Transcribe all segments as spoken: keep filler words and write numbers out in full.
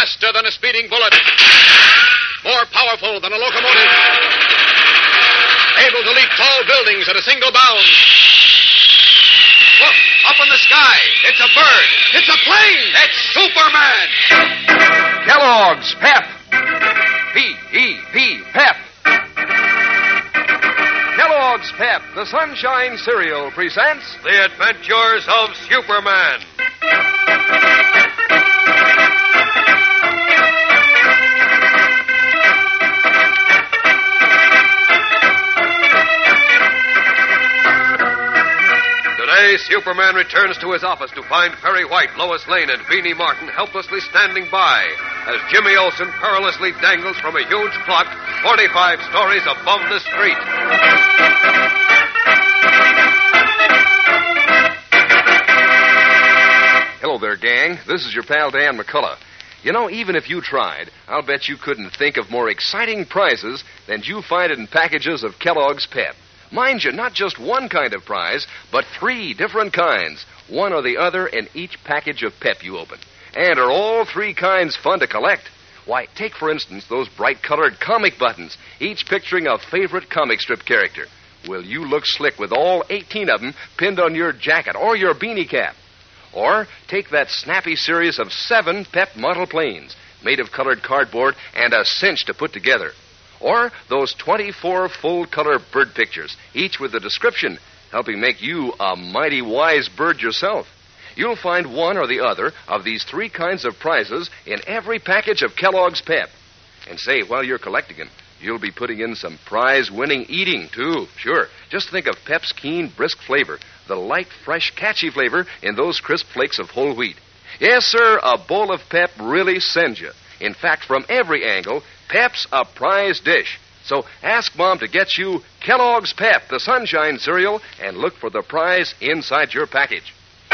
Faster than a speeding bullet. More powerful than a locomotive. Able to leap tall buildings at a single bound. Look, up in the sky. It's a bird. It's a plane. It's Superman. Kellogg's Pep. P E P, Pep. Kellogg's Pep, the Sunshine Cereal, presents The Adventures of Superman. Today, Superman returns to his office to find Perry White, Lois Lane, and Beanie Martin helplessly standing by as Jimmy Olsen perilously dangles from a huge clock forty-five stories above the street. Hello there, gang. This is your pal Dan McCullough. You know, even if you tried, I'll bet you couldn't think of more exciting prizes than you find in packages of Kellogg's Pep. Mind you, not just one kind of prize, but three different kinds, one or the other in each package of Pep you open. And are all three kinds fun to collect? Why, take, for instance, those bright-colored comic buttons, each picturing a favorite comic strip character. Will you look slick with all eighteen of them pinned on your jacket or your beanie cap? Or take that snappy series of seven Pep model planes, made of colored cardboard and a cinch to put together. Or those twenty-four full-color bird pictures, each with a description, helping make you a mighty wise bird yourself. You'll find one or the other of these three kinds of prizes in every package of Kellogg's Pep. And say, while you're collecting them, you'll be putting in some prize-winning eating, too. Sure. Just think of Pep's keen, brisk flavor, the light, fresh, catchy flavor in those crisp flakes of whole wheat. Yes, sir, a bowl of Pep really sends you. In fact, from every angle, Pep's a prize dish. So ask Mom to get you Kellogg's Pep, the Sunshine Cereal, and look for the prize inside your package.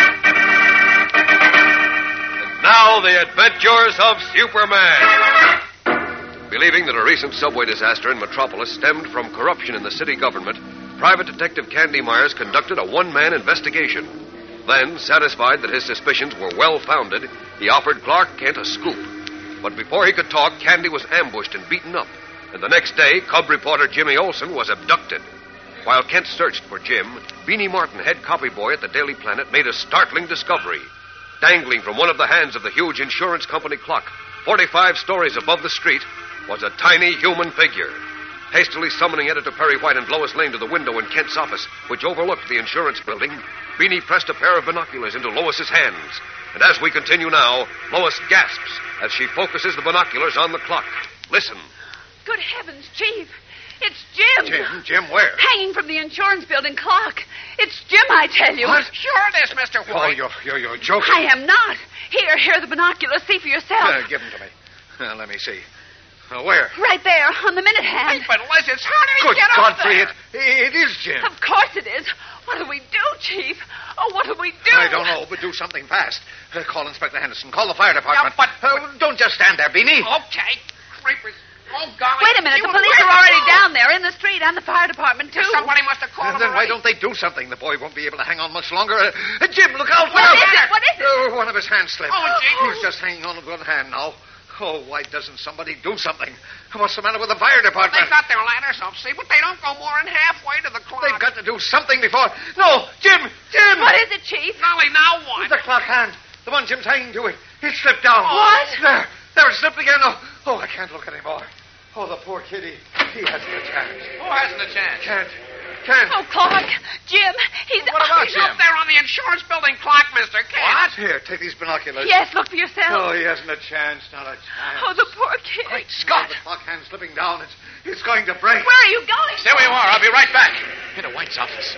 And now, the Adventures of Superman. Believing that a recent subway disaster in Metropolis stemmed from corruption in the city government, Private Detective Candy Myers conducted a one-man investigation. Then, satisfied that his suspicions were well-founded, he offered Clark Kent a scoop. But before he could talk, Candy was ambushed and beaten up. And the next day, cub reporter Jimmy Olsen was abducted. While Kent searched for Jim, Beanie Martin, head copy boy at the Daily Planet, made a startling discovery. Dangling from one of the hands of the huge insurance company clock, forty-five stories above the street, was a tiny human figure. Hastily summoning Editor Perry White and Lois Lane to the window in Kent's office, which overlooked the insurance building, Beanie pressed a pair of binoculars into Lois's hands. And as we continue now, Lois gasps as she focuses the binoculars on the clock. Listen. Good heavens, Chief. It's Jim. Jim? Jim where? Hanging from the insurance building clock. It's Jim, I tell you. What? Sure it is, Mister Oh, White. you're, you're, you're joking. I am not. Here, here are the binoculars. See for yourself. Uh, give them to me. Uh, let me see. Uh, where? Right there, on the minute hand. But, Liz, how did he Good get up Godfrey, there? It, it is Jim. Of course it is. What do we do, Chief? Oh, what do we do? I don't know, but do something fast. Uh, call Inspector Henderson. Call the fire department. No, but, uh, don't just stand there, Beanie. Okay. Creepers. Oh, golly. Wait a minute. The police are already down there in the street and the fire department, too. Somebody must have called And them then why already. don't they do something? The boy won't be able to hang on much longer. Uh, uh, Jim, look out. What look is out. it? What is it? Uh, one of his hands slipped. Oh, gee. He's just hanging on with one hand now. Oh, why doesn't somebody do something? What's the matter with the fire department? They've got their ladders up, see, but they don't go more than halfway to the clock. They've got to do something before... No, Jim! Jim! What is it, Chief? Golly, now what? The clock hand. The one Jim's hanging to it. It slipped down. What? There. There, it slipped again. Oh, oh, I can't look anymore. Oh, the poor kitty. He hasn't a chance. Who hasn't a chance? Can't. Can't. Oh, Clark. Jim. He's... What about He's Jim? up there on the insurance building clock, Mister Kent. What? Here, take these binoculars. Yes, look for yourself. Oh, he hasn't a chance. Not a chance. Oh, the poor kid. Great Scott. The clock hand's slipping down. It's, it's going to break. Where are you going? Stay where you are. I'll be right back. Into White's office.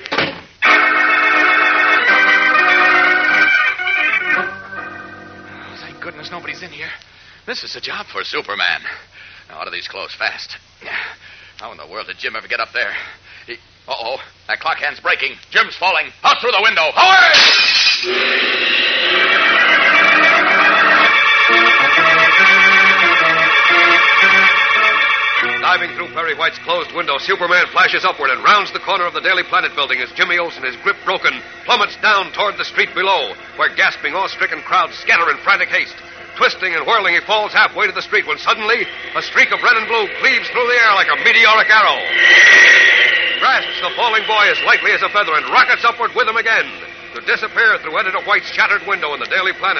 Oh, thank goodness nobody's in here. This is a job for Superman. Now, out of these clothes, fast. How in the world did Jim ever get up there? He... Uh-oh, that clock hand's breaking. Jim's falling. Out through the window. Away! Diving through Perry White's closed window, Superman flashes upward and rounds the corner of the Daily Planet building as Jimmy Olsen, his grip broken, plummets down toward the street below, where gasping, awe-stricken crowds scatter in frantic haste. Twisting and whirling, he falls halfway to the street when suddenly a streak of red and blue cleaves through the air like a meteoric arrow. Grasps the falling boy as lightly as a feather and rockets upward with him again to disappear through Editor White's shattered window in the Daily Planet.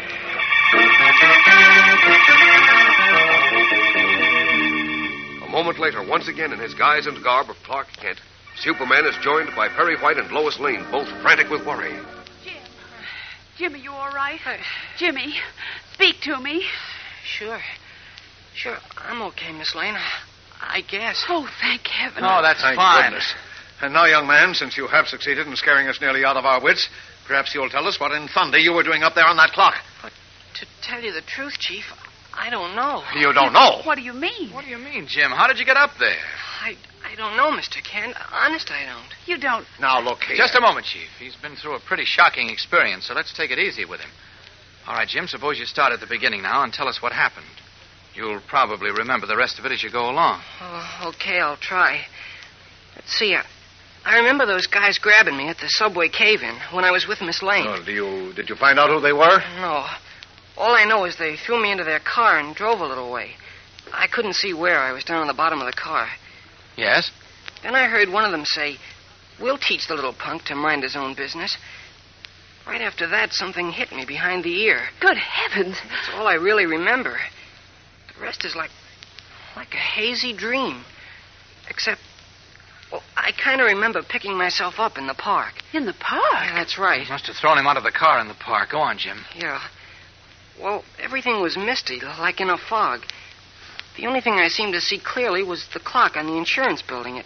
A moment later, once again in his guise and garb of Clark Kent, Superman is joined by Perry White and Lois Lane, both frantic with worry. Jim. Jim, are you all right? Uh, Jimmy, speak to me. Sure. Sure, I'm okay, Miss Lane. I guess. Oh, thank heaven. Oh, that's Thank fine. goodness. And now, young man, since you have succeeded in scaring us nearly out of our wits, perhaps you'll tell us what in thunder you were doing up there on that clock. But to tell you the truth, Chief, I don't know. You don't know? What do you mean? What do you mean, Jim? How did you get up there? I, I don't know, Mister Kent. Honest, I don't. You don't. Now, look here. Just a moment, Chief. He's been through a pretty shocking experience, so let's take it easy with him. All right, Jim, suppose you start at the beginning now and tell us what happened. You'll probably remember the rest of it as you go along. Oh, okay, I'll try. Let's see. I, I remember those guys grabbing me at the subway cave-in when I was with Miss Lane. Oh, do you, did you find out who they were? No. All I know is they threw me into their car and drove a little way. I couldn't see where. I was down on the bottom of the car. Yes? Then I heard one of them say, "We'll teach the little punk to mind his own business." Right after that, something hit me behind the ear. Good heavens. That's all I really remember. The rest is like, like a hazy dream. Except, well, I kind of remember picking myself up in the park. In the park? Yeah, that's right. You must have thrown him out of the car in the park. Go on, Jim. Yeah. Well, everything was misty, like in a fog. The only thing I seemed to see clearly was the clock on the insurance building. It,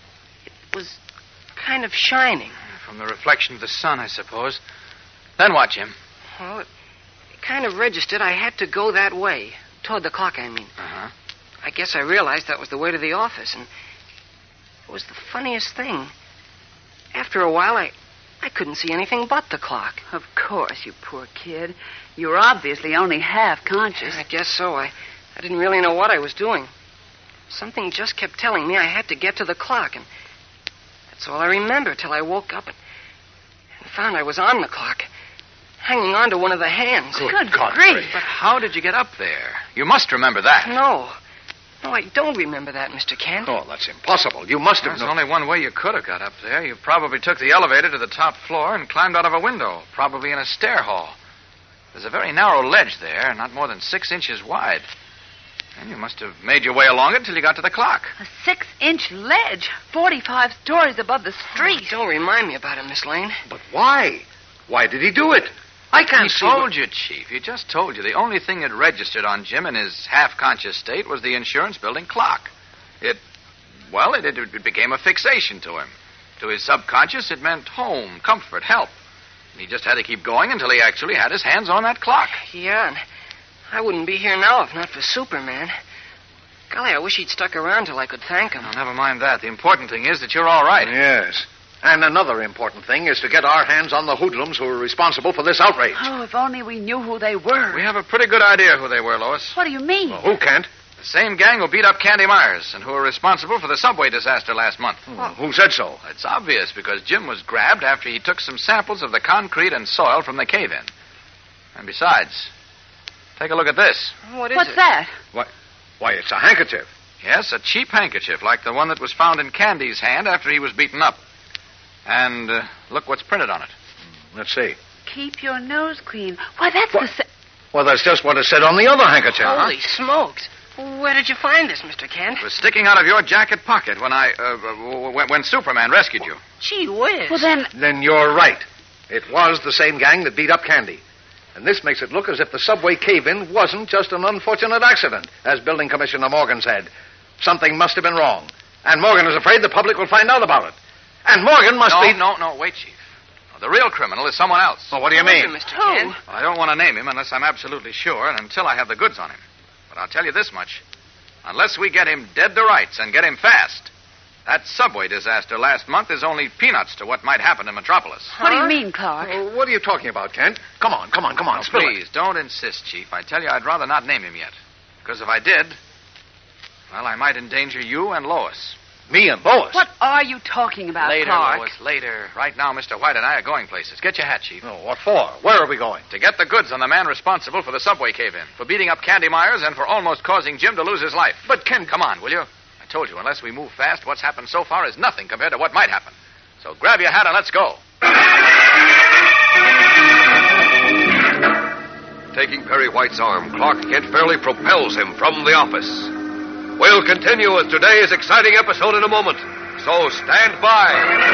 it was kind of shining. From the reflection of the sun, I suppose. Then what, Jim? Well, it, it kind of registered I had to go that way. Toward the clock, I mean. Uh-huh. I guess I realized that was the way to the office, and it was the funniest thing. After a while, I, I couldn't see anything but the clock. Of course, you poor kid. You were obviously only half conscious. I guess so. I, I didn't really know what I was doing. Something just kept telling me I had to get to the clock, and that's all I remember till I woke up and, and found I was on the clock, hanging on to one of the hands. Good, Good grief. But how did you get up there? You must remember that. No. No, I don't remember that, Mister Kent. Oh, that's impossible. You must have There's known. only one way you could have got up there. You probably took the elevator to the top floor and climbed out of a window, probably in a stair hall. There's a very narrow ledge there, not more than six inches wide. And you must have made your way along it till you got to the clock. A six-inch ledge, forty-five stories above the street. Oh, don't remind me about it, Miss Lane. But why? Why did he do it? I can't He see. told what- you, Chief. He just told you. The only thing that registered on Jim in his half-conscious state was the insurance building clock. It, well, it, it, it became a fixation to him. To his subconscious, it meant home, comfort, help. He just had to keep going until he actually had his hands on that clock. Yeah, and I wouldn't be here now if not for Superman. Golly, I wish he'd stuck around till I could thank him. Now, never mind that. The important thing is that you're all right. Yes. And another important thing is to get our hands on the hoodlums who are responsible for this outrage. Oh, if only we knew who they were. We have a pretty good idea who they were, Lois. What do you mean? Well, who can't? The same gang who beat up Candy Myers and who are responsible for the subway disaster last month. Well, who said so? It's obvious because Jim was grabbed after he took some samples of the concrete and soil from the cave-in. And besides, take a look at this. What is What's it? that? Why, why, it's a handkerchief. Yes, a cheap handkerchief like the one that was found in Candy's hand after he was beaten up. And uh, look what's printed on it. Let's see. Keep your nose clean. Why, that's What? the sa- Well, that's just what it said on the other handkerchief. Holy smokes. Where did you find this, Mister Kent? It was sticking out of your jacket pocket when I, uh, uh, when, when Superman rescued you. Gee whiz. Well, then, Then you're right. It was the same gang that beat up Candy. And this makes it look as if the subway cave-in wasn't just an unfortunate accident, as Building Commissioner Morgan said. Something must have been wrong. And Morgan is afraid the public will find out about it. And Morgan must no, be... No, no, wait, Chief. The real criminal is someone else. Well, what do you Who is mean? it, Mister Who? Kent? Well, I don't want to name him unless I'm absolutely sure and until I have the goods on him. But I'll tell you this much. Unless we get him dead to rights and get him fast, that subway disaster last month is only peanuts to what might happen in Metropolis. what do you mean, Clark? Well, what are you talking about, Kent? Come on, come on, come on. Now, spill it. please, don't insist, Chief. I tell you, I'd rather not name him yet. Because if I did, well, I might endanger you and Lois. Me and Boas. What are you talking about, Later, Clark? Lois, later. Right now, Mister White and I are going places. Get your hat, Chief. Oh, what for? Where are we going? To get the goods on the man responsible for the subway cave-in, for beating up Candy Myers, and for almost causing Jim to lose his life. But Ken... Come on, will you? I told you, unless we move fast, what's happened so far is nothing compared to what might happen. So grab your hat and let's go. Taking Perry White's arm, Clark Kent fairly propels him from the office. We'll continue with today's exciting episode in a moment, so stand by.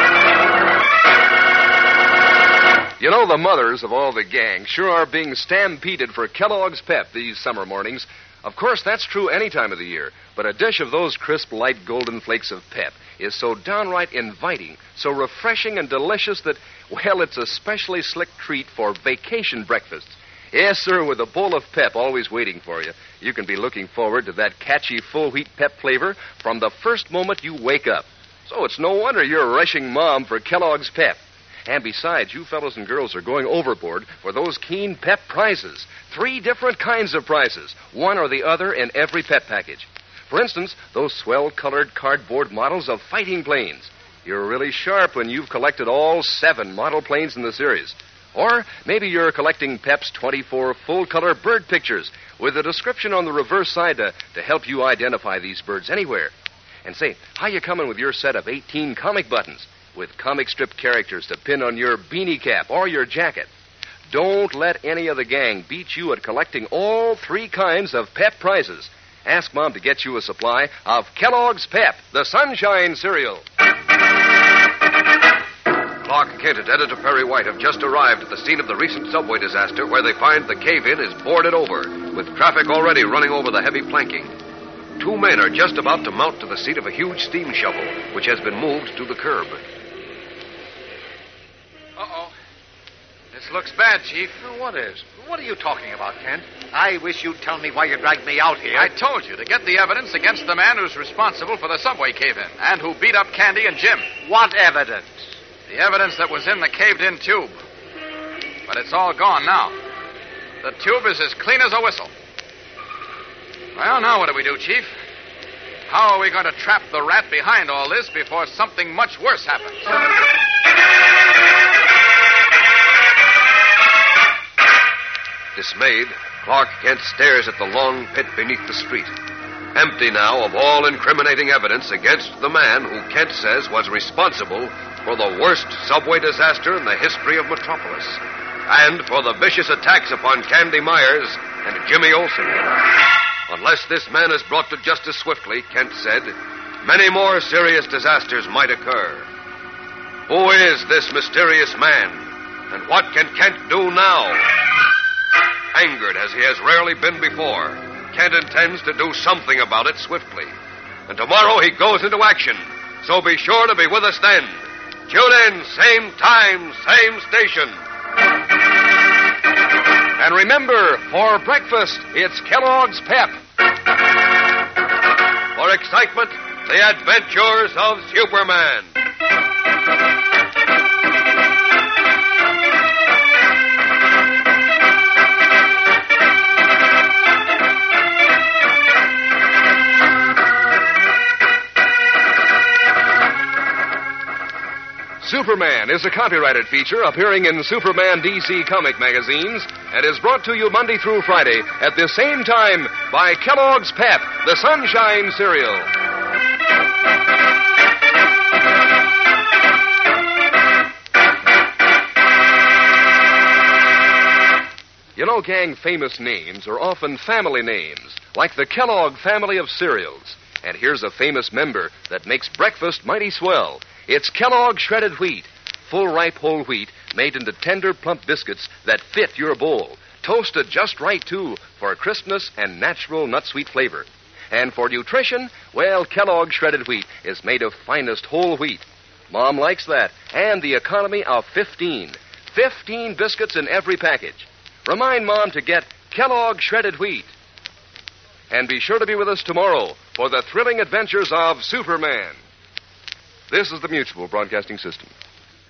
You know, the mothers of all the gang sure are being stampeded for Kellogg's Pep these summer mornings. Of course, that's true any time of the year, but a dish of those crisp, light golden flakes of Pep is so downright inviting, so refreshing and delicious that, well, it's a specially slick treat for vacation breakfasts. Yes, sir, with a bowl of Pep always waiting for you, you can be looking forward to that catchy full wheat Pep flavor from the first moment you wake up. So it's no wonder you're rushing Mom for Kellogg's Pep. And besides, you fellows and girls are going overboard for those keen Pep prizes. Three different kinds of prizes, one or the other in every Pep package. For instance, those swell-colored cardboard models of fighting planes. You're really sharp when you've collected all seven model planes in the series. Or maybe you're collecting Pep's twenty-four full-color bird pictures with a description on the reverse side to, to help you identify these birds anywhere. And say, how you coming with your set of eighteen comic buttons with comic strip characters to pin on your beanie cap or your jacket? Don't let any of the gang beat you at collecting all three kinds of Pep prizes. Ask Mom to get you a supply of Kellogg's Pep, the Sunshine cereal. Clark Kent and Editor Perry White have just arrived at the scene of the recent subway disaster, where they find the cave-in is boarded over, with traffic already running over the heavy planking. Two men are just about to mount to the seat of a huge steam shovel, which has been moved to the curb. Uh-oh. This looks bad, Chief. What is? What are you talking about, Kent? I wish you'd tell me why you dragged me out here. I told you to get the evidence against the man who's responsible for the subway cave-in and who beat up Candy and Jim. What evidence? The evidence that was in the caved-in tube. But it's all gone now. The tube is as clean as a whistle. Well, now what do we do, Chief? How are we going to trap the rat behind all this before something much worse happens? Dismayed, Clark Kent stares at the long pit beneath the street, empty now of all incriminating evidence against the man who Kent says was responsible for the worst subway disaster in the history of Metropolis, and for the vicious attacks upon Candy Myers and Jimmy Olsen. Unless this man is brought to justice swiftly, Kent said, many more serious disasters might occur. Who is this mysterious man, and what can Kent do now? Angered as he has rarely been before, Kent intends to do something about it swiftly. And tomorrow he goes into action, so be sure to be with us then. Tune in, same time, same station. And remember, for breakfast, it's Kellogg's Pep. For excitement, the adventures of Superman. Superman is a copyrighted feature appearing in Superman D C comic magazines and is brought to you Monday through Friday at the same time by Kellogg's Pep, the Sunshine cereal. You know, gang, famous names are often family names, like the Kellogg family of cereals. And here's a famous member that makes breakfast mighty swell. It's Kellogg shredded wheat, full ripe whole wheat made into tender plump biscuits that fit your bowl. Toasted just right, too, for crispness and natural nut-sweet flavor. And for nutrition, well, Kellogg shredded wheat is made of finest whole wheat. Mom likes that, and the economy of fifteen. Fifteen biscuits in every package. Remind Mom to get Kellogg shredded wheat. And be sure to be with us tomorrow for the thrilling adventures of Superman. This is the Mutual Broadcasting System.